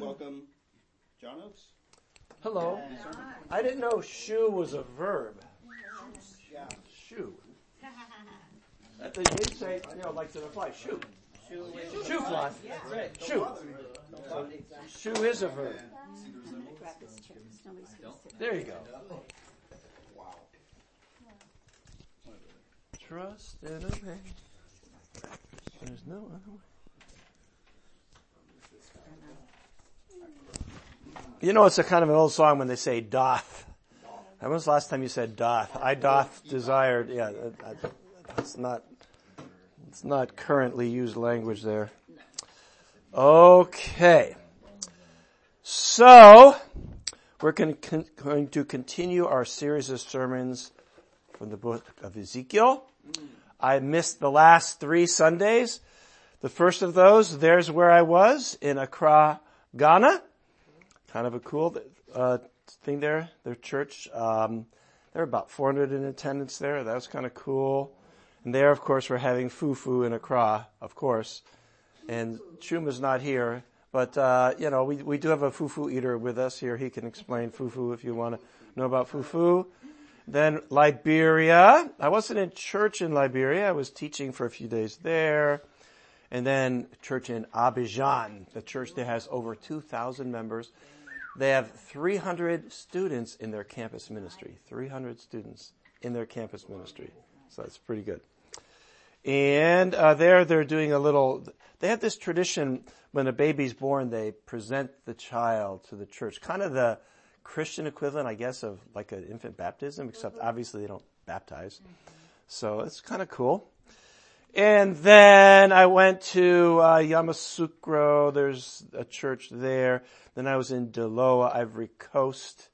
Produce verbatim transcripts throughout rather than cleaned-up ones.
welcome John Oates. Hello. I didn't know shoe was a verb. Shoe. That they did say, you know, like to reply, shoe. Shoe fly. Shoe. Shoe is a verb. There you go. Trust and obey. There's no other way. You know, it's a kind of an old song when they say doth. When was the last time you said doth? I doth desired. Yeah, it's not, it's not currently used language there. Okay. So, we're going to continue our series of sermons from the book of Ezekiel. I missed the last three Sundays. The first of those, there's where I was, in Accra, Ghana. Kind of a cool uh, thing there, their church. Um, there were about four hundred in attendance there. That was kind of cool. And there, of course, we're having fufu in Accra, of course. And Chuma's not here. But, uh, you know, we, we do have a fufu eater with us here. He can explain fufu if you want to know about fufu. Then Liberia. I wasn't in church in Liberia. I was teaching for a few days there. And then church in Abidjan, the church that has over two thousand members. They have three hundred students in their campus ministry. three hundred students in their campus ministry. So that's pretty good. And uh, there they're doing a little, they have this tradition when a baby's born, they present the child to the church. Kind of the Christian equivalent, I guess, of like an infant baptism, except obviously they don't baptize. So it's kind of cool. And then I went to uh, Yamoussoukro. There's a church there. Then I was in Daloa, Ivory Coast.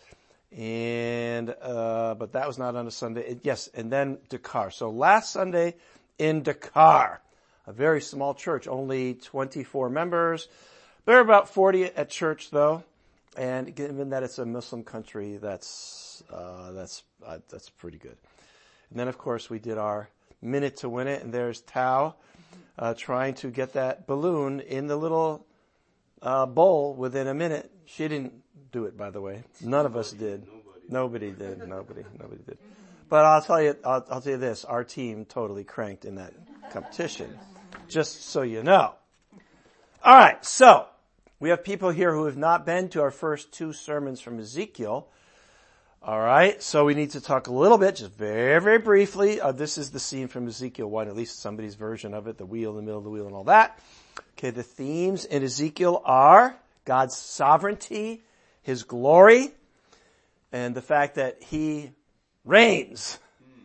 And, uh, but that was not on a Sunday. Yes, and then Dakar. So last Sunday in Dakar, a very small church, only twenty-four members. There are about forty at church though. And given that it's a Muslim country, that's, uh, that's, uh, that's pretty good. And then of course we did our minute to win it, and there's Tao uh, trying to get that balloon in the little uh, bowl within a minute. She didn't do it, by the way. None of us did. Nobody did. Nobody. Nobody did. But I'll tell you. I'll, I'll tell you this: our team totally cranked in that competition. Just so you know. All right. So we have people here who have not been to our first two sermons from Ezekiel. All right, so we need to talk a little bit, just very, very briefly. Uh, this is the scene from Ezekiel one, at least somebody's version of it, the wheel in the middle of the wheel and all that. Okay, the themes in Ezekiel are God's sovereignty, His glory, and the fact that He reigns,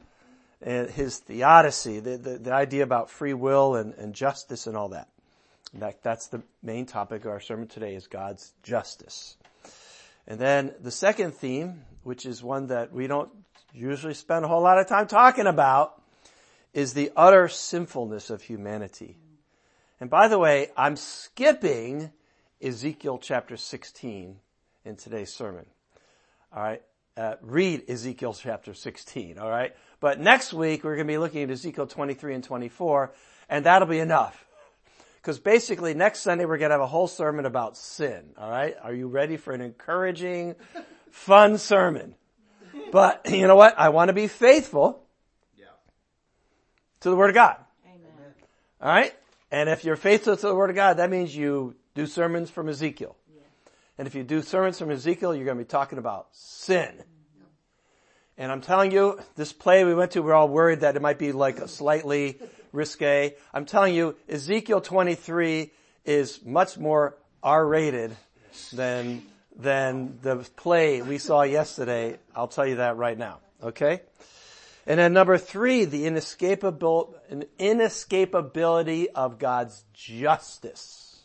and His theodicy, the, the, the idea about free will and, and justice and all that. In fact, that's the main topic of our sermon today, is God's justice. And then the second theme, which is one that we don't usually spend a whole lot of time talking about, is the utter sinfulness of humanity. And by the way, I'm skipping Ezekiel chapter sixteen in today's sermon. All right. Uh, read Ezekiel chapter sixteen. All right. But next week, we're going to be looking at Ezekiel twenty-three and twenty-four, and that'll be enough. Because basically next Sunday we're going to have a whole sermon about sin, all right? Are you ready for an encouraging, fun sermon? But you know what? I want to be faithful yeah. to the Word of God. Amen. All right? And if you're faithful to the Word of God, that means you do sermons from Ezekiel. Yeah. And if you do sermons from Ezekiel, you're going to be talking about sin. Mm-hmm. And I'm telling you, this play we went to, we're all worried that it might be like a slightly risque. I'm telling you, Ezekiel twenty-three is much more R-rated than, than the play we saw yesterday. I'll tell you that right now. Okay? And then number three, the inescapable, inescapability of God's justice.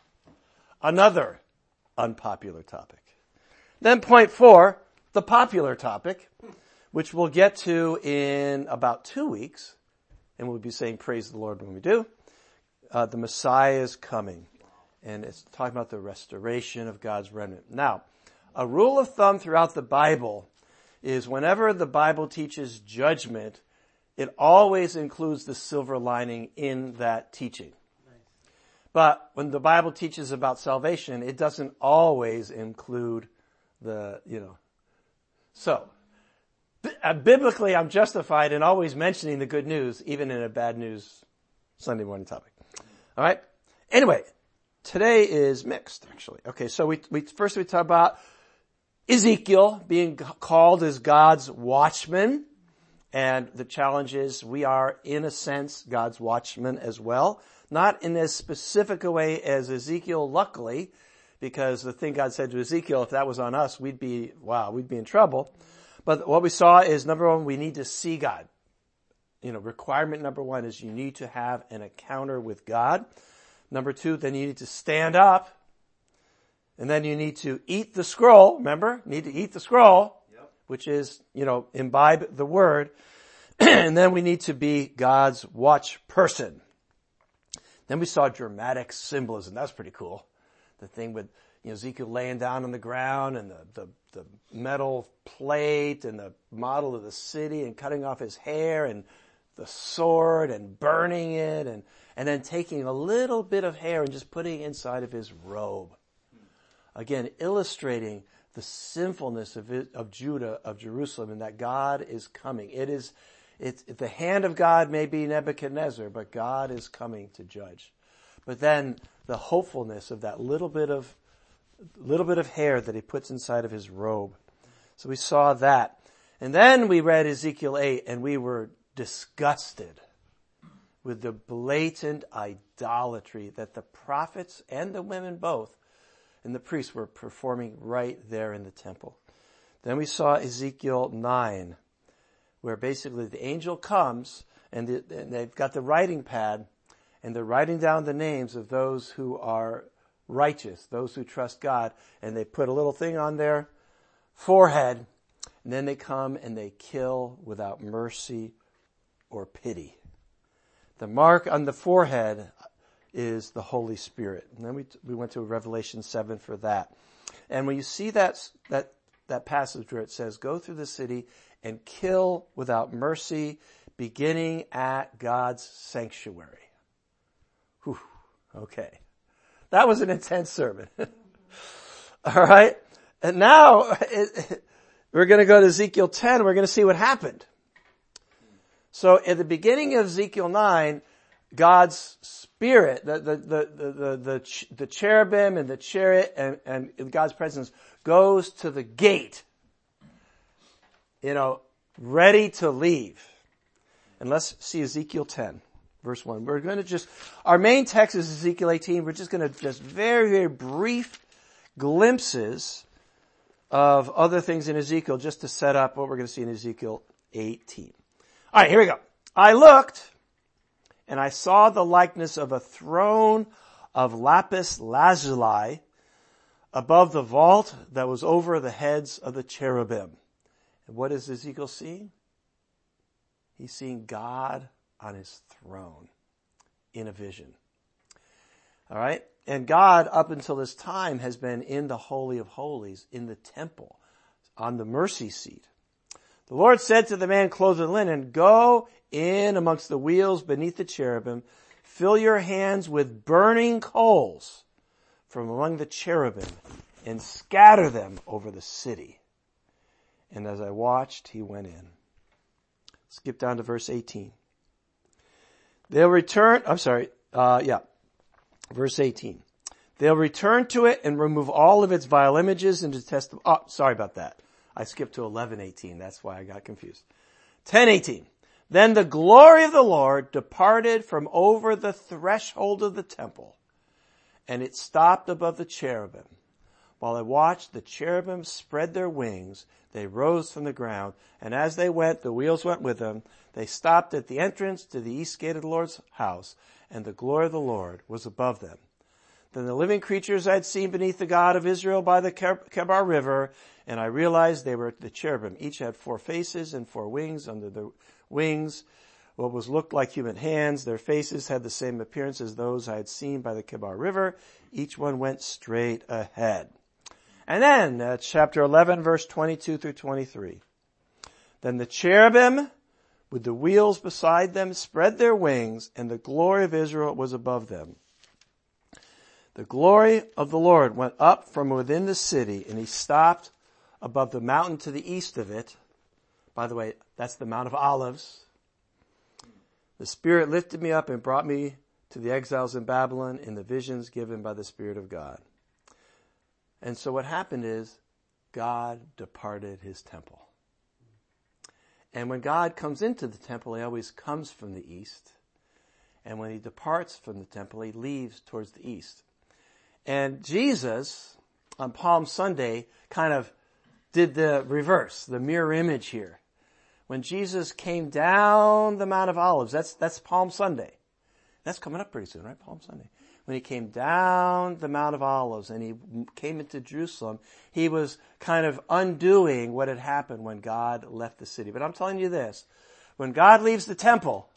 Another unpopular topic. Then point four, the popular topic, which we'll get to in about two weeks. And we'll be saying praise the Lord when we do. Uh, the Messiah is coming. And it's talking about the restoration of God's remnant. Now, a rule of thumb throughout the Bible is whenever the Bible teaches judgment, it always includes the silver lining in that teaching. But when the Bible teaches about salvation, it doesn't always include the, you know. So, uh, biblically, I'm justified in always mentioning the good news, even in a bad news Sunday morning topic. All right? Anyway, today is mixed, actually. Okay, so we, we first we talk about Ezekiel being called as God's watchman. And the challenge is we are, in a sense, God's watchmen as well. Not in as specific a way as Ezekiel, luckily, because the thing God said to Ezekiel, if that was on us, we'd be, wow, we'd be in trouble. But what we saw is, number one, we need to see God. You know, requirement number one is you need to have an encounter with God. Number two, then you need to stand up. And then you need to eat the scroll, remember? You need to eat the scroll, yep. Which is, you know, imbibe the word. And then we need to be God's watch person. Then we saw dramatic symbolism. That's pretty cool. The thing with, you know, Ezekiel laying down on the ground and the, the, the metal plate and the model of the city and cutting off his hair and the sword and burning it and, and then taking a little bit of hair and just putting it inside of his robe. Again, illustrating the sinfulness of it, of Judah, of Jerusalem, and that God is coming. It is, it's, the hand of God may be Nebuchadnezzar, but God is coming to judge. But then the hopefulness of that little bit of, little bit of hair that he puts inside of his robe. So we saw that. And then we read Ezekiel eight, and we were disgusted with the blatant idolatry that the prophets and the women both and the priests were performing right there in the temple. Then we saw Ezekiel nine, where basically the angel comes and, the, and they've got the writing pad and they're writing down the names of those who are righteous, those who trust God, and they put a little thing on their forehead, and then they come and they kill without mercy or pity. The mark on the forehead is the Holy Spirit. And then we we went to Revelation seven for that. And when you see that that that passage where it says, go through the city and kill without mercy, beginning at God's sanctuary. Whew, okay. That was an intense sermon. All right. And now it, we're going to go to Ezekiel ten. We're going to see what happened. So at the beginning of Ezekiel nine, God's Spirit, the, the, the, the, the, the cherubim and the chariot and, and God's presence goes to the gate, you know, ready to leave. And let's see Ezekiel ten, verse one. We're going to just, our main text is Ezekiel eighteen. We're just going to just very, very brief glimpses of other things in Ezekiel just to set up what we're going to see in Ezekiel eighteen. All right, here we go. I looked, and I saw the likeness of a throne of lapis lazuli above the vault that was over the heads of the cherubim. And what is Ezekiel seeing? He's seeing God on his throne in a vision. All right? And God, up until this time, has been in the Holy of Holies, in the temple, on the mercy seat. The Lord said to the man clothed in linen, go in amongst the wheels beneath the cherubim, fill your hands with burning coals from among the cherubim, and scatter them over the city. And as I watched, he went in. Skip down to verse eighteen. They'll return, I'm sorry, uh, yeah, verse eighteen. They'll return to it and remove all of its vile images and detest them. Oh, sorry about that. I skipped to eleven eighteen. That's why I got confused. ten eighteen. Then the glory of the Lord departed from over the threshold of the temple, and it stopped above the cherubim. While I watched, the cherubim spread their wings. They rose from the ground, and as they went, the wheels went with them. They stopped at the entrance to the east gate of the Lord's house, and the glory of the Lord was above them. Then the living creatures I had seen beneath the God of Israel by the Kebar River, and I realized they were the cherubim. Each had four faces and four wings. Under the wings, what was looked like human hands. Their faces had the same appearance as those I had seen by the Kebar River. Each one went straight ahead. And then, uh, chapter eleven, verse twenty-two through twenty-three. Then the cherubim, with the wheels beside them, spread their wings, and the glory of Israel was above them. The glory of the Lord went up from within the city, and he stopped above the mountain to the east of it. By the way, that's the Mount of Olives. The Spirit lifted me up and brought me to the exiles in Babylon in the visions given by the Spirit of God. And so what happened is God departed his temple. And when God comes into the temple, he always comes from the east. And when he departs from the temple, he leaves towards the east. And Jesus, on Palm Sunday, kind of did the reverse, the mirror image here. When Jesus came down the Mount of Olives, that's, that's Palm Sunday. That's coming up pretty soon, right? Palm Sunday. When he came down the Mount of Olives and he came into Jerusalem, he was kind of undoing what had happened when God left the city. But I'm telling you this, when God leaves the temple,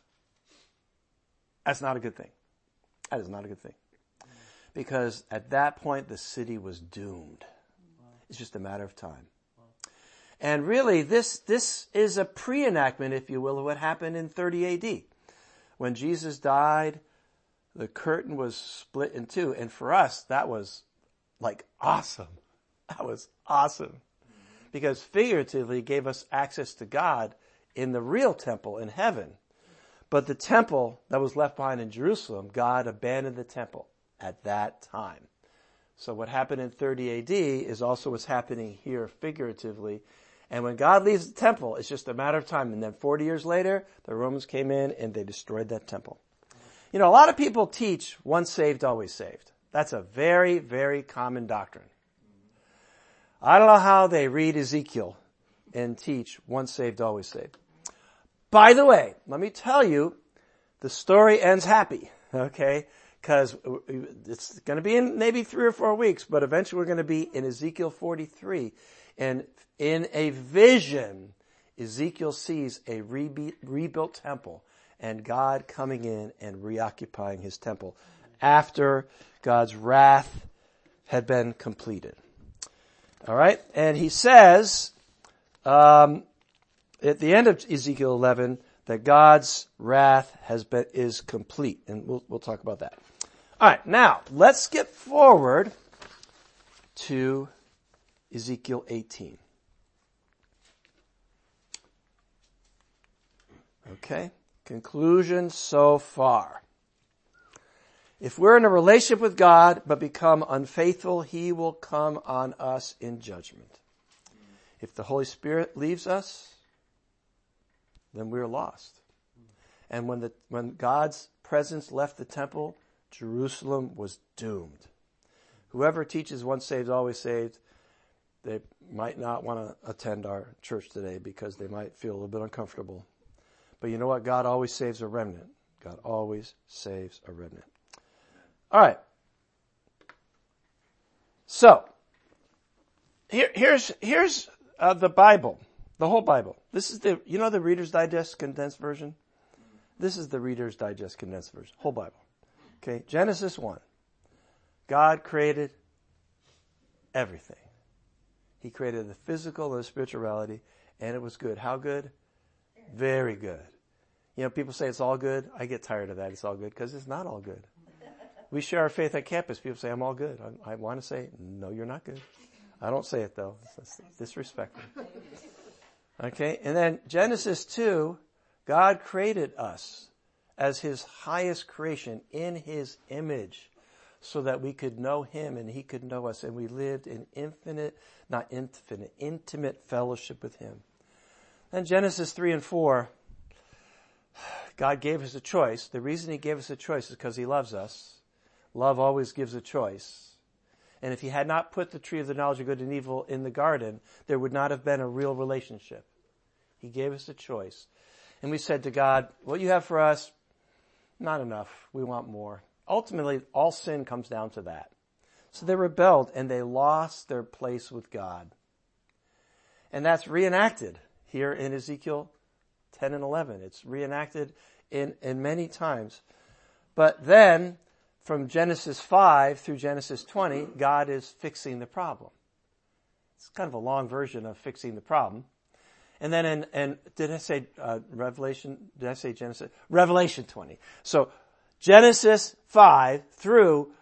that's not a good thing. That is not a good thing. Because at that point, the city was doomed. It's just a matter of time. And really, this, this is a pre-enactment, if you will, of what happened in thirty A D. When Jesus died, the curtain was split in two. And for us, that was like awesome. That was awesome. Because figuratively, it gave us access to God in the real temple in heaven. But the temple that was left behind in Jerusalem, God abandoned the temple at that time. So what happened in thirty A D is also what's happening here figuratively. And when God leaves the temple, it's just a matter of time. And then forty years later, the Romans came in and they destroyed that temple. You know, a lot of people teach once saved, always saved. That's a very, very common doctrine. I don't know how they read Ezekiel and teach once saved, always saved. By the way, let me tell you, the story ends happy, okay? Because it's going to be in maybe three or four weeks, but eventually we're going to be in Ezekiel forty-three. And in a vision, Ezekiel sees a rebu- rebuilt temple and God coming in and reoccupying his temple after God's wrath had been completed. All right? And he says, um, at the end of Ezekiel eleven, that God's wrath has been, is complete. And we'll, we'll talk about that. All right. Now, let's get forward to Ezekiel eighteen. Okay. Conclusion so far. If we're in a relationship with God but become unfaithful, he will come on us in judgment. If the Holy Spirit leaves us, then we're lost. And when the when God's presence left the temple, Jerusalem was doomed. Whoever teaches once saved, always saved, they might not want to attend our church today because they might feel a little bit uncomfortable. But you know what? God always saves a remnant. God always saves a remnant. All right. So, here, here's here's uh, the Bible, the whole Bible. This is the, you know the Reader's Digest condensed version? This is the Reader's Digest condensed version, whole Bible. Okay, Genesis one. God created everything. He created the physical and the spiritual reality, and it was good. How good? Very good. You know, people say it's all good. I get tired of that. It's all good because it's not all good. We share our faith at campus. People say, I'm all good. I, I want to say, no, you're not good. I don't say it though. It's disrespectful. Okay. And then Genesis two, God created us as his highest creation in his image so that we could know him and he could know us. And we lived in infinite, not infinite, intimate fellowship with him. Then Genesis three and four, God gave us a choice. The reason he gave us a choice is because he loves us. Love always gives a choice. And if he had not put the tree of the knowledge of good and evil in the garden, there would not have been a real relationship. He gave us a choice. And we said to God, what you have for us, not enough. We want more. Ultimately, all sin comes down to that. So they rebelled and they lost their place with God. And that's reenacted here in Ezekiel ten and eleven. It's reenacted in, in many times. But then, from Genesis five through Genesis twenty, God is fixing the problem. It's kind of a long version of fixing the problem. And then in, and did I say uh, Revelation? Did I say Genesis? Revelation twenty. So Genesis five through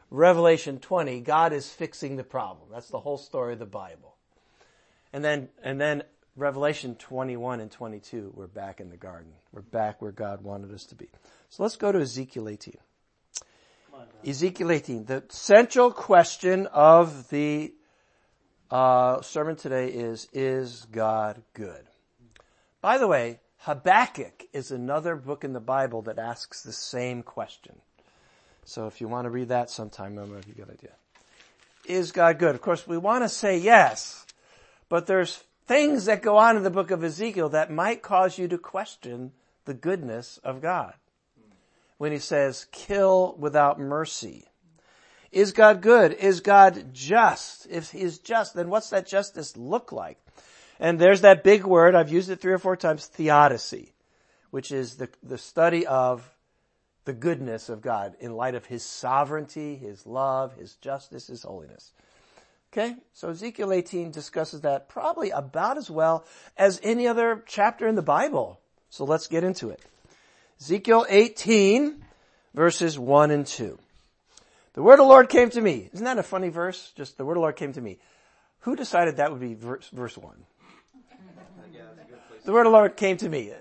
Revelation twenty, God is fixing the problem. That's the whole story of the Bible. And then, and then Revelation twenty-one and twenty-two, we're back in the garden. We're back where God wanted us to be. So let's go to Ezekiel eighteen. Come on, Ezekiel eighteen. The central question of the uh, sermon today is, is God good? By the way, Habakkuk is another book in the Bible that asks the same question. So if you want to read that sometime, I'm going to give you a good idea. Is God good? Of course, we want to say yes, but there's things that go on in the book of Ezekiel that might cause you to question the goodness of God. When he says, kill without mercy. Is God good? Is God just? If he is just, then what's that justice look like? And there's that big word, I've used it three or four times, theodicy, which is the, the study of the goodness of God in light of his sovereignty, his love, his justice, his holiness. Okay, so Ezekiel eighteen discusses that probably about as well as any other chapter in the Bible. So let's get into it. Ezekiel eighteen, verses one and two. The word of the Lord came to me. Isn't that a funny verse? Just the word of the Lord came to me. Who decided that would be verse, verse one? The word of the Lord came to me.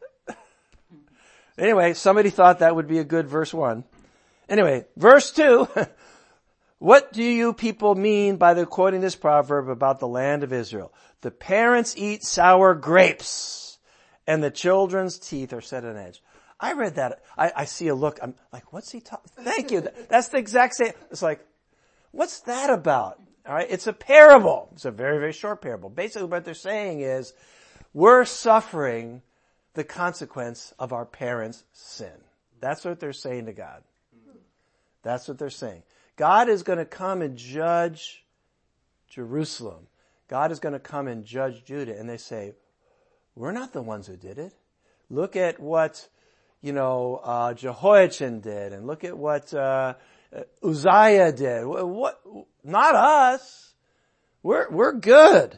Anyway, somebody thought that would be a good verse one. Anyway, verse two. What do you people mean by the quoting this proverb about the land of Israel? The parents eat sour grapes and the children's teeth are set on edge. I read that. I, I see a look. I'm like, what's he talking? Thank you. That's the exact same. It's like, what's that about? All right. It's a parable. It's a very, very short parable. Basically what they're saying is we're suffering the consequence of our parents' sin. That's what they're saying to God. That's what they're saying. God is going to come and judge Jerusalem. God is going to come and judge Judah. And they say, we're not the ones who did it. Look at what, you know, uh, Jehoiachin did. And look at what, uh, Uzziah did. What, what, not us. We're, we're good.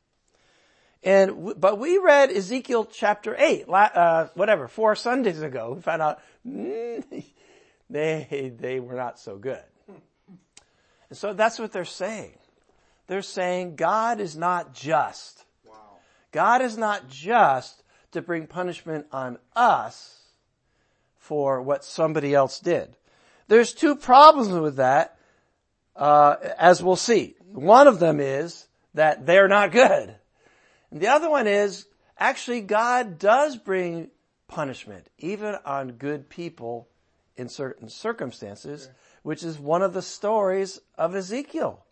And, but we read Ezekiel chapter eight, uh, whatever, four Sundays ago. We found out, mm, they, they were not so good. And so that's what they're saying. They're saying God is not just. Wow. God is not just to bring punishment on us for what somebody else did. There's two problems with that, uh, as we'll see. One of them is that they're not good. And the other one is, actually God does bring punishment, even on good people in certain circumstances, sure. Which is one of the stories of Ezekiel.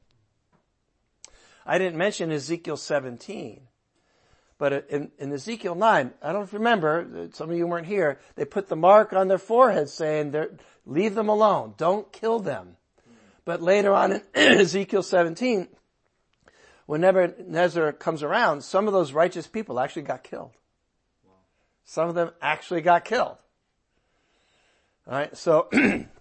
I didn't mention Ezekiel seventeen, but in, in Ezekiel nine, I don't remember, some of you weren't here, they put the mark on their forehead saying, leave them alone, don't kill them. But later on in Ezekiel seventeen, when Nebuchadnezzar comes around, some of those righteous people actually got killed. Some of them actually got killed. All right, so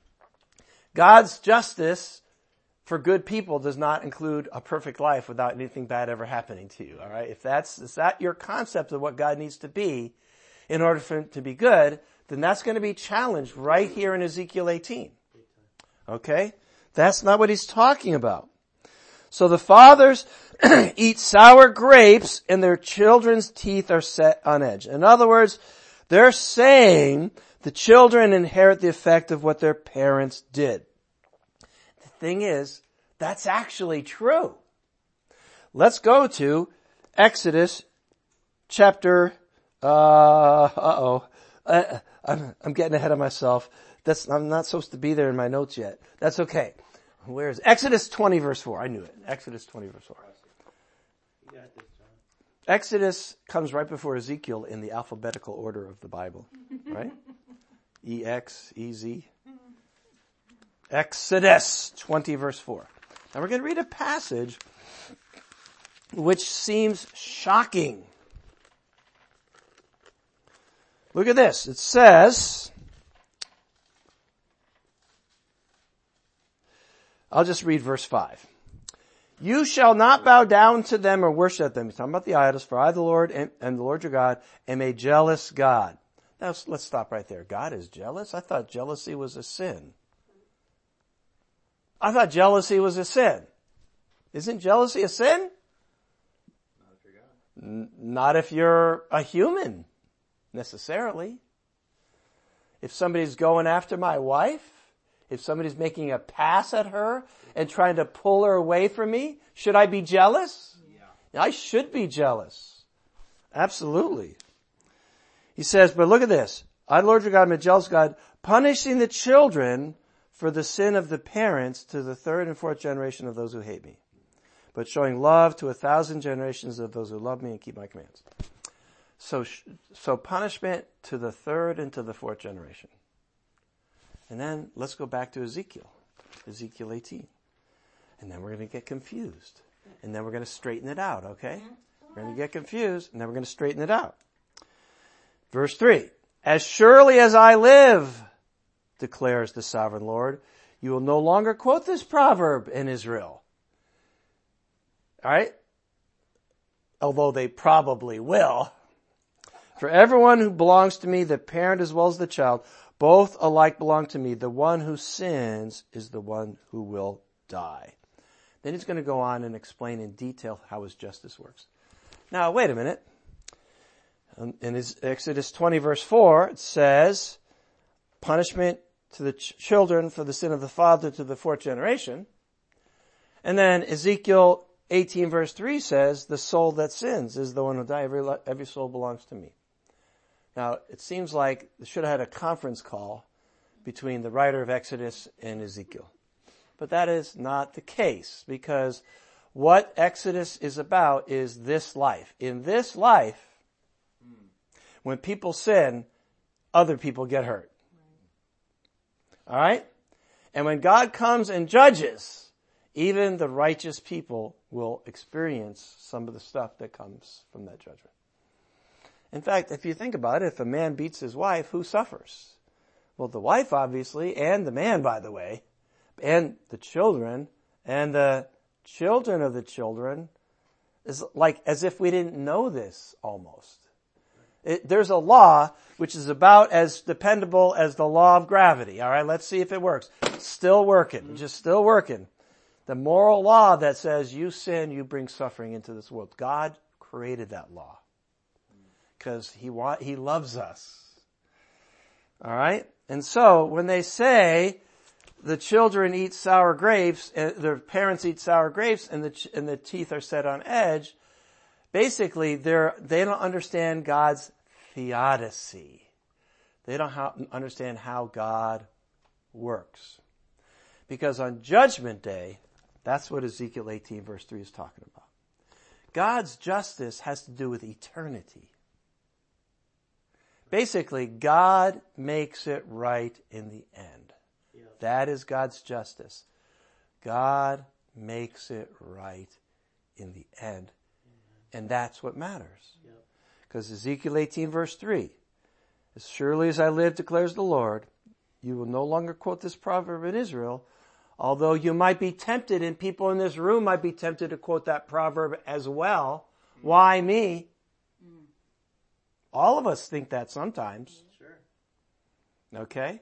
God's justice for good people does not include a perfect life without anything bad ever happening to you. All right, if that's is that your concept of what God needs to be in order for him to be good, then that's going to be challenged right here in Ezekiel eighteen. Okay, that's not what he's talking about. So the fathers eat sour grapes and their children's teeth are set on edge. In other words, they're saying the children inherit the effect of what their parents did. The thing is, that's actually true. Let's go to Exodus chapter, uh, uh-oh, uh, I'm, I'm getting ahead of myself. That's, I'm not supposed to be there in my notes yet. That's okay. Where is it? Exodus twenty verse four. I knew it. Exodus twenty verse four. Exodus comes right before Ezekiel in the alphabetical order of the Bible, right? E X, E Z. Exodus twenty verse four. Now we're going to read a passage which seems shocking. Look at this. It says, I'll just read verse five. You shall not bow down to them or worship them. He's talking about the idols, for I, the Lord, and, and the Lord your God, am a jealous God. Now, let's stop right there. God is jealous? I thought jealousy was a sin. I thought jealousy was a sin. Isn't jealousy a sin? Not if you're God. N- not if you're a human, necessarily. If somebody's going after my wife, if somebody's making a pass at her and trying to pull her away from me, should I be jealous? Yeah. I should be jealous. Absolutely. He says, but look at this. I, Lord your God, am a jealous God, punishing the children for the sin of the parents to the third and fourth generation of those who hate me, but showing love to a thousand generations of those who love me and keep my commands. So, so punishment to the third and to the fourth generation. And then let's go back to Ezekiel, Ezekiel eighteen. And then we're going to get confused. And then we're going to straighten it out, okay? We're going to get confused, and then we're going to straighten it out. Verse three, as surely as I live, declares the sovereign Lord, you will no longer quote this proverb in Israel. All right? Although they probably will. For everyone who belongs to me, the parent as well as the child, both alike belong to me. The one who sins is the one who will die. Then he's going to go on and explain in detail how his justice works. Now, wait a minute. In his Exodus twenty verse four, it says, punishment to the ch- children for the sin of the father to the fourth generation. And then Ezekiel eighteen verse three says, the soul that sins is the one who dies. Every, every soul belongs to me. Now, it seems like they should have had a conference call between the writer of Exodus and Ezekiel. But that is not the case, because what Exodus is about is this life. In this life, when people sin, other people get hurt. All right? And when God comes and judges, even the righteous people will experience some of the stuff that comes from that judgment. In fact, if you think about it, if a man beats his wife, who suffers? Well, the wife, obviously, and the man, by the way, and the children, and the children of the children. Is like as if we didn't know this almost. It, there's a law which is about as dependable as the law of gravity. All right, let's see if it works. Still working, just still working. The moral law that says you sin, you bring suffering into this world. God created that law because he want, he loves us. All right, and so when they say the children eat sour grapes, and their parents eat sour grapes, and the and the teeth are set on edge, basically they're they don't understand God's theodicy. They don't ha- understand how God works, because on Judgment Day, that's what Ezekiel eighteen verse three is talking about. God's justice has to do with eternity. Basically, God makes it right in the end. Yeah. That is God's justice. God makes it right in the end. Mm-hmm. And that's what matters. Because yep. Ezekiel eighteen verse three, as surely as I live, declares the Lord, you will no longer quote this proverb in Israel, although you might be tempted, and people in this room might be tempted to quote that proverb as well. Mm-hmm. Why me? All of us think that sometimes. Sure. Okay?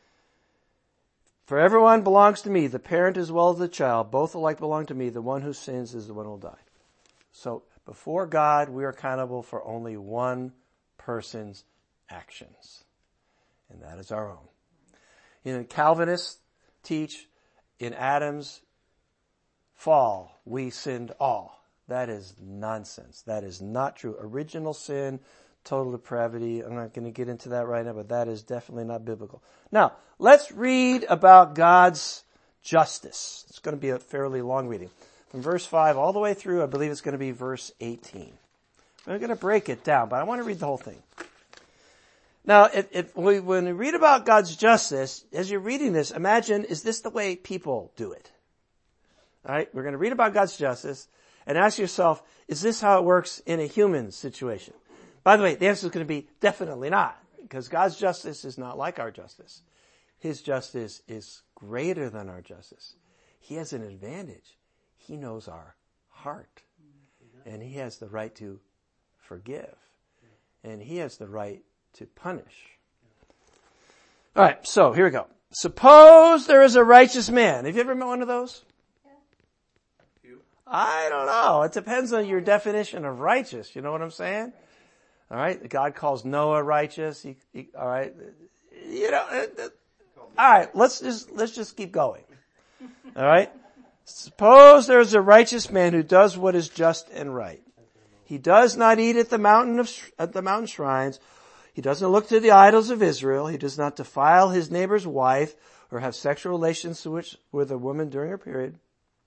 For everyone belongs to me, the parent as well as the child. Both alike belong to me. The one who sins is the one who will die. So before God, we are accountable for only one person's actions. And that is our own. You know, Calvinists teach in Adam's fall, we sinned all. That is nonsense. That is not true. Original sin, total depravity. I'm not going to get into that right now, but that is definitely not biblical. Now, let's read about God's justice. It's going to be a fairly long reading. From verse five all the way through, I believe it's going to be verse eighteen. I'm going to break it down, but I want to read the whole thing. Now, it, it, when we read about God's justice, as you're reading this, imagine, is this the way people do it? All right, we're going to read about God's justice and ask yourself, is this how it works in a human situation? By the way, the answer is going to be definitely not, because God's justice is not like our justice. His justice is greater than our justice. He has an advantage. He knows our heart, and he has the right to forgive, and he has the right to punish. All right, so here we go. suppose there is a righteous man. Have you ever met one of those? You? I don't know. It depends on your definition of righteous. You know what I'm saying? All right. God calls Noah righteous. He, he, all right. You know, uh, uh, all right. Let's just, let's just keep going. All right. Suppose there is a righteous man who does what is just and right. He does not eat at the mountain of, at the mountain shrines. He doesn't look to the idols of Israel. He does not defile his neighbor's wife or have sexual relations with a woman during her period.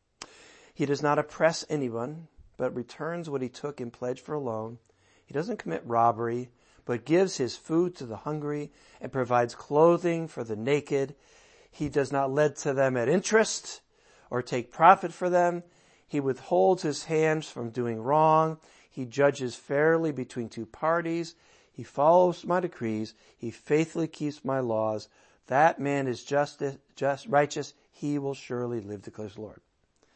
He does not oppress anyone, but returns what he took in pledge for a loan. He doesn't commit robbery, but gives his food to the hungry and provides clothing for the naked. He does not lend to them at interest or take profit for them. He withholds his hands from doing wrong. He judges fairly between two parties. He follows my decrees. He faithfully keeps my laws. That man is just, just righteous. He will surely live, declares the Lord.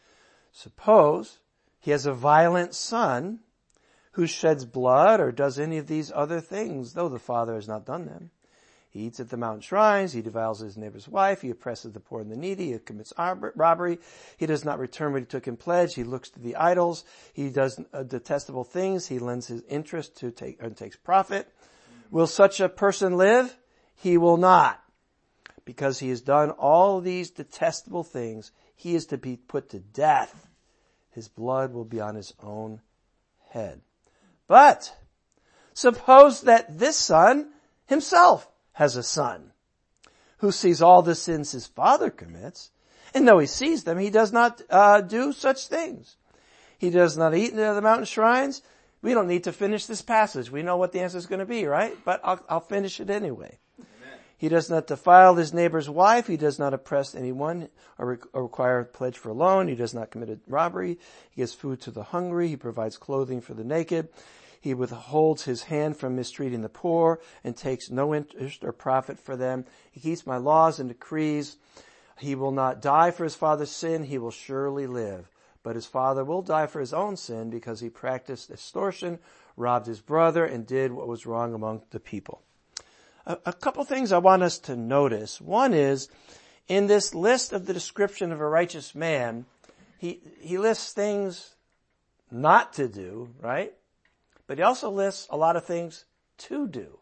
Suppose he has a violent son who sheds blood or does any of these other things, though the father has not done them. He eats at the mountain shrines. He devours his neighbor's wife. He oppresses the poor and the needy. He commits robbery. He does not return what he took in pledge. He looks to the idols. He does uh, detestable things. He lends his interest to take and takes profit. Will such a person live? He will not. Because he has done all these detestable things, he is to be put to death. His blood will be on his own head. But suppose that this son himself has a son who sees all the sins his father commits, and though he sees them, he does not uh, do such things. He does not eat near the mountain shrines. We don't need to finish this passage. We know what the answer is going to be, right? But I'll, I'll finish it anyway. Amen. He does not defile his neighbor's wife. He does not oppress anyone or, re- or require a pledge for a loan. He does not commit a robbery. He gives food to the hungry. He provides clothing for the naked. He withholds his hand from mistreating the poor and takes no interest or profit for them. He keeps my laws and decrees. He will not die for his father's sin. He will surely live. But his father will die for his own sin because he practiced extortion, robbed his brother, and did what was wrong among the people. A, a couple things I want us to notice. One is, in this list of the description of a righteous man, he, he lists things not to do, right? But he also lists a lot of things to do.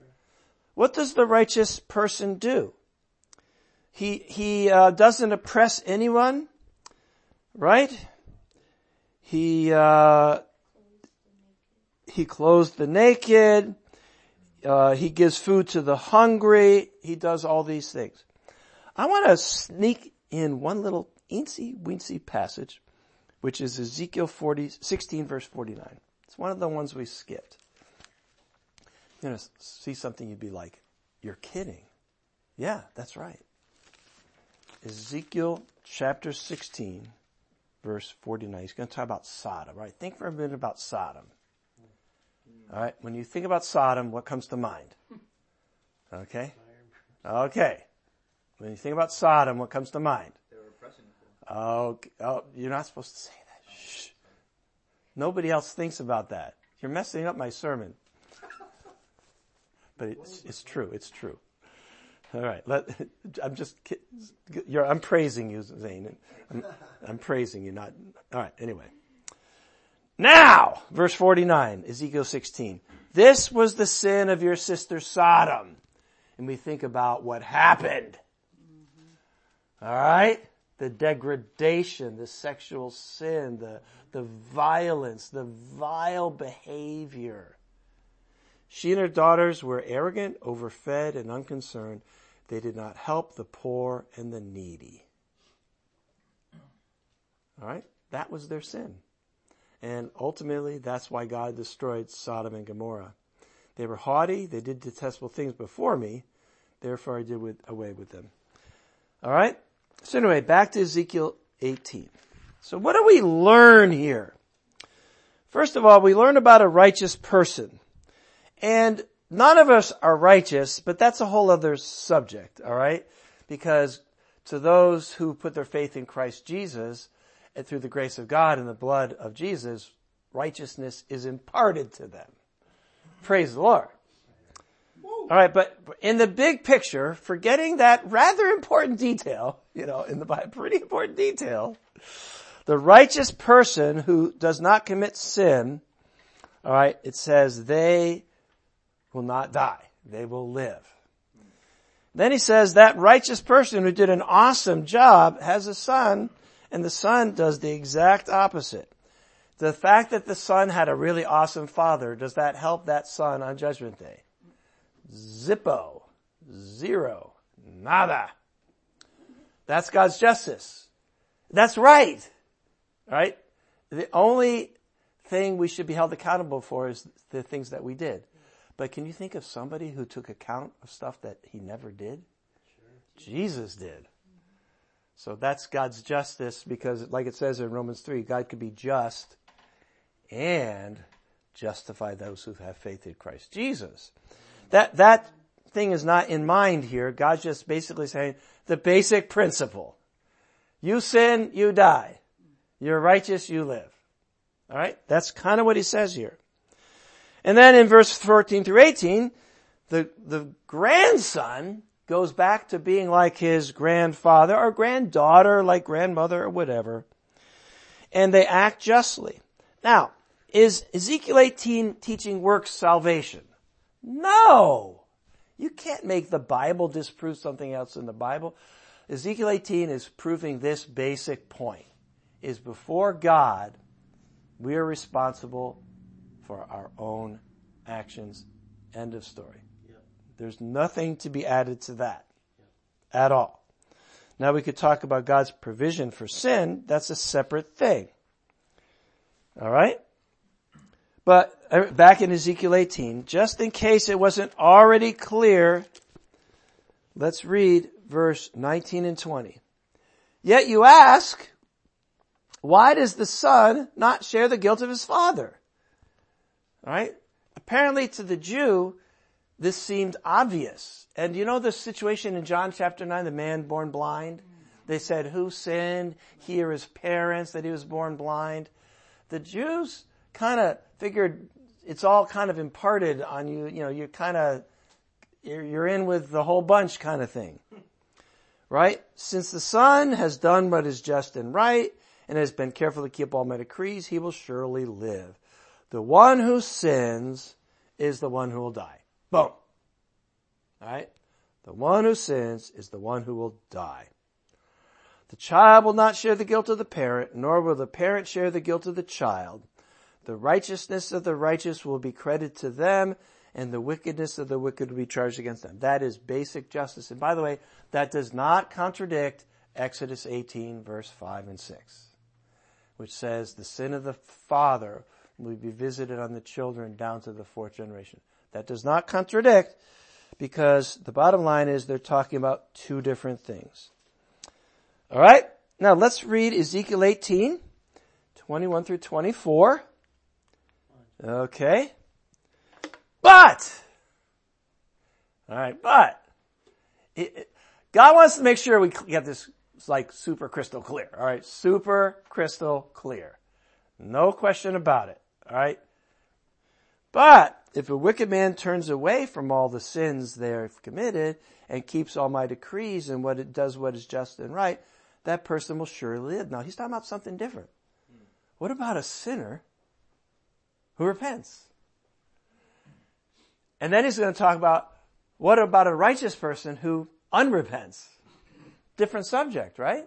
What does the righteous person do? He, he, uh, doesn't oppress anyone, right? He, uh, he clothes the naked. Uh, he gives food to the hungry. He does all these things. I want to sneak in one little eensy weensy passage, which is Ezekiel forty, sixteen verse forty-nine. It's one of the ones we skipped. You're going to see something you'd be like, you're kidding. Yeah, that's right. Ezekiel chapter sixteen, verse forty-nine. He's going to talk about Sodom, right? Think for a minute about Sodom. All right. When you think about Sodom, what comes to mind? Okay. Okay. When you think about Sodom, what comes to mind? They were oppressing people. Oh, oh, you're not supposed to say that. Shh. Nobody else thinks about that. You're messing up my sermon. But it's, it's true. It's true. All right. Let, I'm just, you're, I'm praising you, Zane. I'm, I'm praising you, not, all right. Anyway. Now, verse forty-nine, Ezekiel sixteen. This was the sin of your sister Sodom. And we think about what happened. Mm-hmm. All right. The degradation, the sexual sin, the, the violence, the vile behavior. She and her daughters were arrogant, overfed, and unconcerned. They did not help the poor and the needy. All right? That was their sin. And ultimately, that's why God destroyed Sodom and Gomorrah. They were haughty. They did detestable things before me. Therefore, I did with, away with them. All right? So anyway, back to Ezekiel eighteen. So what do we learn here? First of all, we learn about a righteous person. And none of us are righteous, but that's a whole other subject, all right? Because to those who put their faith in Christ Jesus, and through the grace of God and the blood of Jesus, righteousness is imparted to them. Praise the Lord. All right, but in the big picture, forgetting that rather important detail, you know, in the Bible, pretty important detail, the righteous person who does not commit sin, all right, it says they will not die. They will live. Then he says that righteous person who did an awesome job has a son, and the son does the exact opposite. The fact that the son had a really awesome father, does that help that son on Judgment Day? Zippo. Zero. Nada. That's God's justice. That's right. Right? The only thing we should be held accountable for is the things that we did. But can you think of somebody who took account of stuff that he never did? Sure. Jesus did. So that's God's justice, because like it says in Romans three, God could be just and justify those who have faith in Christ Jesus. That, that thing is not in mind here. God's just basically saying the basic principle. You sin, you die. You're righteous, you live. All right? That's kind of what he says here. And then in verse fourteen through eighteen, the, the grandson goes back to being like his grandfather or granddaughter, like grandmother or whatever. And they act justly. Now, is Ezekiel eighteen teaching works salvation? No! You can't make the Bible disprove something else in the Bible. Ezekiel eighteen is proving this basic point. Is before God, we are responsible for our own actions. End of story. Yep. There's nothing to be added to that. Yep. At all. Now we could talk about God's provision for sin. That's a separate thing. All right? But back in Ezekiel eighteen, just in case it wasn't already clear, let's read verse nineteen and twenty. Yet you ask, why does the son not share the guilt of his father? All right? Apparently to the Jew, this seemed obvious. And you know the situation in John chapter nine, the man born blind? They said, who sinned? He or his parents, that he was born blind? The Jews kind of figured it's all kind of imparted on you. You know, you're kind of, you're, you're in with the whole bunch kind of thing. Right? Since the son has done what is just and right and has been careful to keep all my decrees, he will surely live. The one who sins is the one who will die. Boom. All right? The one who sins is the one who will die. The child will not share the guilt of the parent, nor will the parent share the guilt of the child. The righteousness of the righteous will be credited to them, and the wickedness of the wicked will be charged against them. That is basic justice. And by the way, that does not contradict Exodus eighteen, verse five and six, which says the sin of the father will be visited on the children down to the fourth generation. That does not contradict, because the bottom line is they're talking about two different things. All right? Now let's read Ezekiel eighteen, twenty-one through twenty-four. Okay. But, all right, but, it, it, God wants to make sure we get this like super crystal clear. All right? Super crystal clear. No question about it. All right? But if a wicked man turns away from all the sins they have committed and keeps all my decrees and what it does what is just and right, that person will surely live. Now he's talking about something different. What about a sinner who repents? And then he's going to talk about what about a righteous person who unrepents? Different subject, right?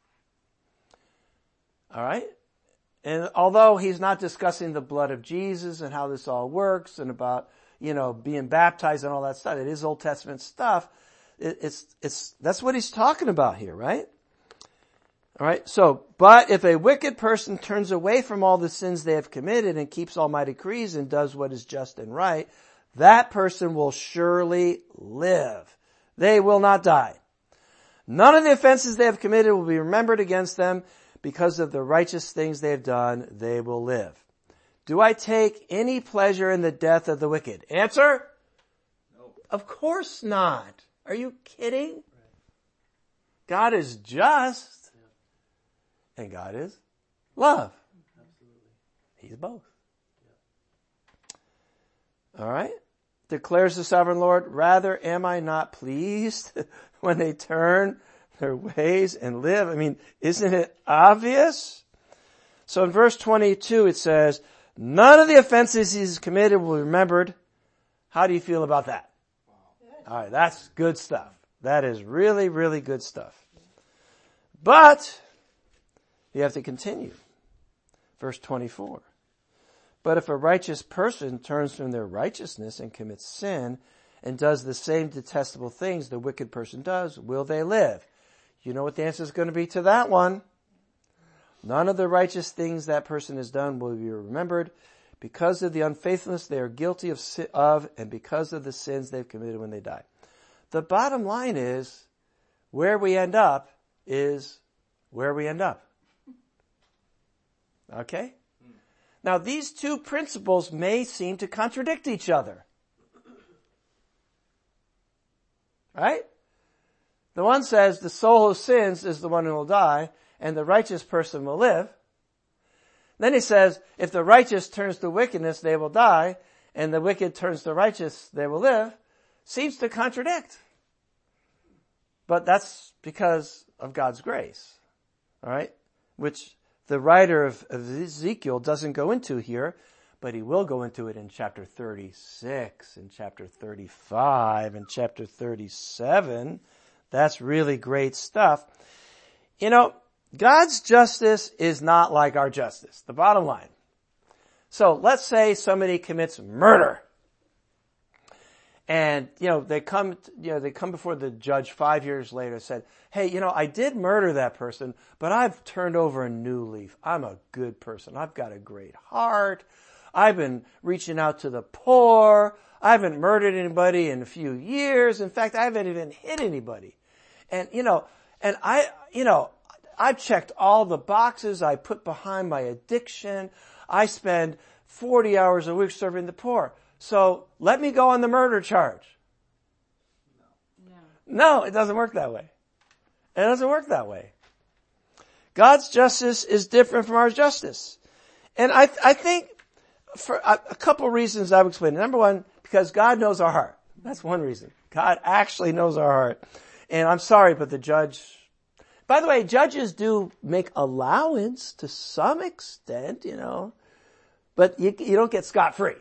All right? And although he's not discussing the blood of Jesus and how this all works and about, you know, being baptized and all that stuff, it is Old Testament stuff. It, it's, it's, that's what he's talking about here, right? All right. So, but if a wicked person turns away from all the sins they have committed and keeps all my decrees and does what is just and right, that person will surely live. They will not die. None of the offenses they have committed will be remembered against them. Because of the righteous things they have done, they will live. Do I take any pleasure in the death of the wicked? Answer? No. Of course not. Are you kidding? Right. God is just. Yeah. And God is love. Absolutely. He's both. Yeah. All right. declares the sovereign Lord, rather am I not pleased when they turn their ways and live? I mean, isn't it obvious? So in verse twenty-two it says, none of the offenses he's committed will be remembered. How do you feel about that? All right, that's good stuff. That is really, really good stuff. But you have to continue. Verse twenty-four. But if a righteous person turns from their righteousness and commits sin and does the same detestable things the wicked person does, will they live? You know what the answer is going to be to that one. None of the righteous things that person has done will be remembered. Because of the unfaithfulness they are guilty of, of and because of the sins they've committed when they die. The bottom line is, where we end up is where we end up. Okay? Now these two principles may seem to contradict each other. Right? The one says the soul who sins is the one who will die, and the righteous person will live. Then he says, if the righteous turns to wickedness, they will die, and the wicked turns to righteous, they will live. Seems to contradict. But that's because of God's grace. Alright? Which the writer of, of Ezekiel doesn't go into here, but he will go into it in chapter thirty-six, in chapter thirty-five, and chapter thirty-seven. That's really great stuff. You know, God's justice is not like our justice. The bottom line. So let's say somebody commits murder. And, you know, they come, you know, they come before the judge five years later and said, hey, you know, I did murder that person, but I've turned over a new leaf. I'm a good person. I've got a great heart. I've been reaching out to the poor. I haven't murdered anybody in a few years. In fact, I haven't even hit anybody. And, you know, and I, you know, I've checked all the boxes I put behind my addiction. I spend forty hours a week serving the poor. So let me go on the murder charge. No. No, it doesn't work that way. It doesn't work that way. God's justice is different from our justice. And I, I think for a, a couple reasons I've explained. Number one, because God knows our heart. That's one reason. God actually knows our heart. And I'm sorry, but the judge, by the way, judges do make allowance to some extent, you know, but you, you don't get scot-free.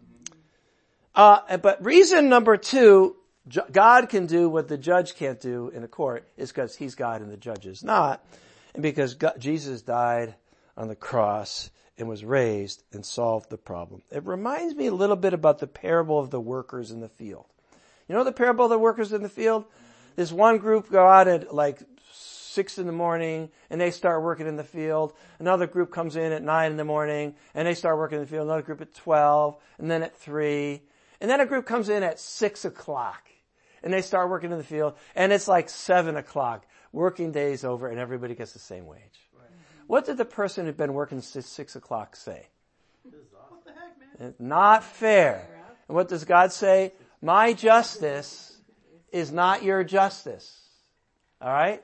Uh, but reason number two, God can do what the judge can't do in a court is because he's God and the judge is not. And because God, Jesus died on the cross and was raised and solved the problem. It reminds me a little bit about the parable of the workers in the field. You know the parable of the workers in the field? This one group go out at like six in the morning and they start working in the field. Another group comes in at nine in the morning and they start working in the field. Another group at twelve and then at three. And then a group comes in at six o'clock and they start working in the field and it's like seven o'clock. Working day's over and everybody gets the same wage. Right. What did the person who'd been working since six o'clock say? What the heck, man? It's not fair. And what does God say? My justice is not your justice. All right?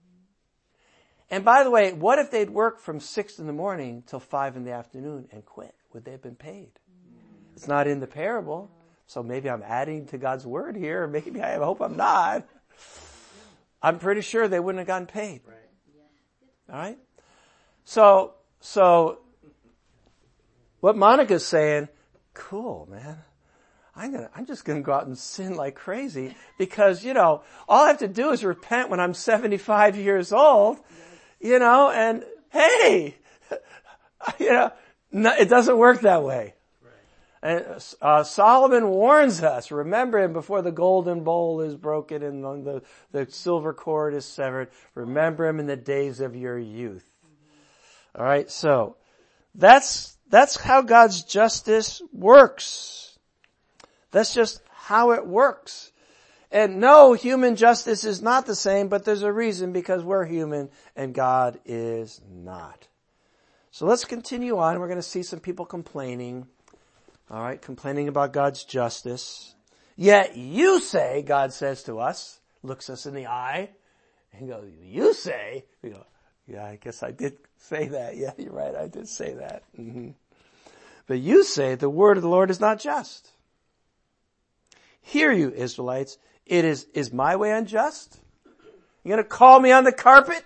And by the way, what if they'd worked from six in the morning till five in the afternoon and quit? Would they have been paid? It's not in the parable. So maybe I'm adding to God's word here. Maybe I hope I'm not. I'm pretty sure they wouldn't have gotten paid. All right? So, so, what Monica's saying, cool, man. I'm gonna, I'm just gonna go out and sin like crazy because, you know, all I have to do is repent when I'm seventy-five years old, you know, and hey, you know, no, it doesn't work that way. And uh, Solomon warns us, remember him before the golden bowl is broken and the, the silver cord is severed. Remember him in the days of your youth. All right, so that's that's how God's justice works. That's just how it works. And no, human justice is not the same, but there's a reason because we're human and God is not. So let's continue on. We're going to see some people complaining. All right, complaining about God's justice. Yet you say, God says to us, looks us in the eye, and goes, you say, we go, yeah, I guess I did say that. Yeah, you're right, I did say that. Mm-hmm. But you say the word of the Lord is not just. Hear you, Israelites. It is, is my way unjust? You're going to call me on the carpet?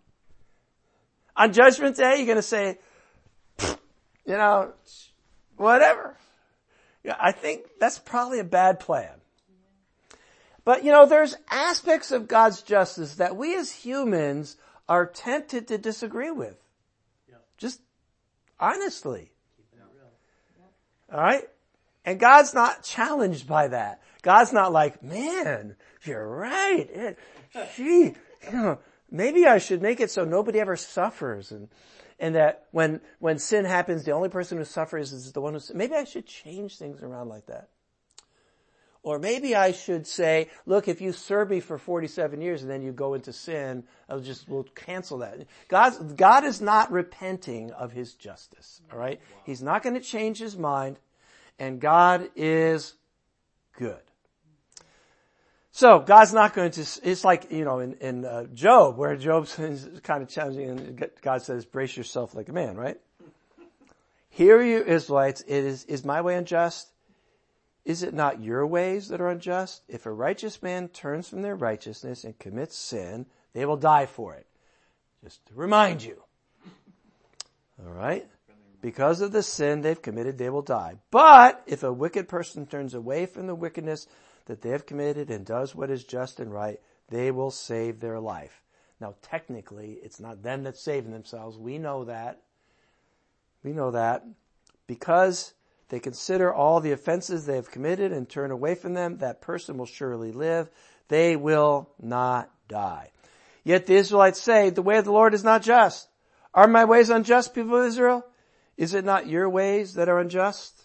On Judgment Day, you're going to say, you know, whatever. Yeah, I think that's probably a bad plan. But, you know, there's aspects of God's justice that we as humans are tempted to disagree with. Yeah. Just honestly. All right? And God's not challenged by that. God's not like, man, you're right. Gee, you know, maybe I should make it so nobody ever suffers. And, and that when, when sin happens, the only person who suffers is the one who, maybe I should change things around like that. Or maybe I should say, look, if you serve me for forty-seven years and then you go into sin, I'll just, we'll cancel that. God, God is not repenting of his justice. All right? Wow. He's not going to change his mind. And God is good. So God's not going to, it's like, you know, in, in uh, Job, where Job's kind of challenging and God says, brace yourself like a man, right? Hear you Israelites, it is, is my way unjust? Is it not your ways that are unjust? If a righteous man turns from their righteousness and commits sin, they will die for it. Just to remind you. All right? Because of the sin they've committed, they will die. But if a wicked person turns away from the wickedness that they have committed and does what is just and right, they will save their life. Now, technically, it's not them that's saving themselves. We know that. We know that. Because they consider all the offenses they have committed and turn away from them, that person will surely live. They will not die. Yet the Israelites say, the way of the Lord is not just. Are my ways unjust, people of Israel? Is it not your ways that are unjust?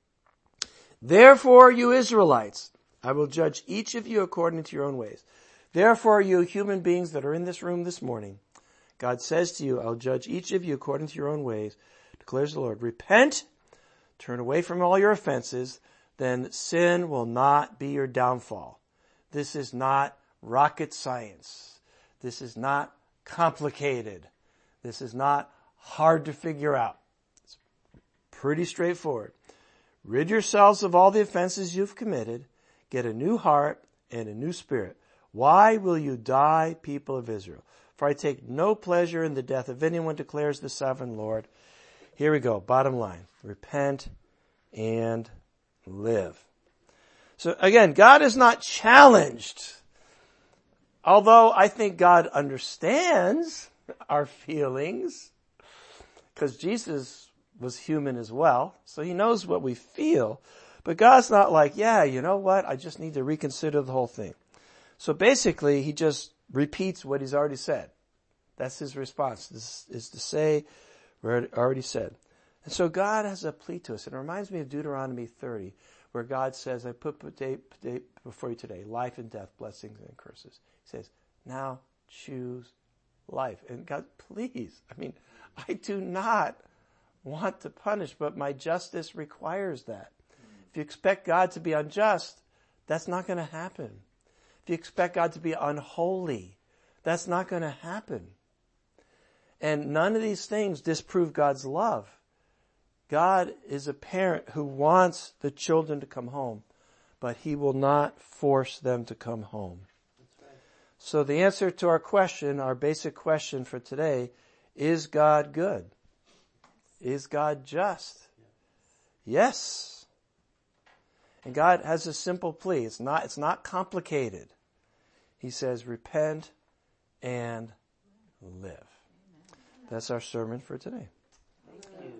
Therefore, you Israelites, I will judge each of you according to your own ways. Therefore, you human beings that are in this room this morning, God says to you, I'll judge each of you according to your own ways, declares the Lord. Repent, turn away from all your offenses, then sin will not be your downfall. This is not rocket science. This is not complicated. This is not hard to figure out. It's pretty straightforward. Rid yourselves of all the offenses you've committed. Get a new heart and a new spirit. Why will you die, people of Israel? For I take no pleasure in the death of anyone, declares the sovereign Lord. Here we go. Bottom line. Repent and live. So again, God is not challenged. Although I think God understands our feelings, because Jesus was human as well, so he knows what we feel. But God's not like, yeah, you know what? I just need to reconsider the whole thing. So basically, he just repeats what he's already said. That's his response, this is to say what I already said. And so God has a plea to us. It reminds me of Deuteronomy thirty, where God says, I put before you today life and death, blessings and curses. He says, now choose life. And God, please, I mean, I do not want to punish, but my justice requires that. If you expect God to be unjust, that's not going to happen. If you expect God to be unholy, that's not going to happen. And none of these things disprove God's love. God is a parent who wants the children to come home, but he will not force them to come home. That's right. So the answer to our question, our basic question for today, is God good? Is God just? Yes. And God has a simple plea. It's not, it's not complicated. He says, repent and live. That's our sermon for today. Thank you.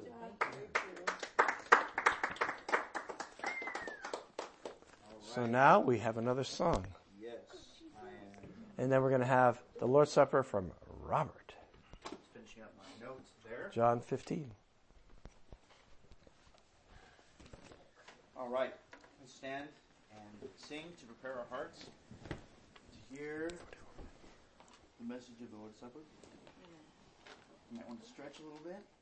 So now we have another song. Yes, I am. And then we're going to have the Lord's Supper from Robert. Just finishing up my notes there. John fifteen. All right. Let's stand and sing to prepare our hearts to hear the message of the Lord's Supper. You might want to stretch a little bit.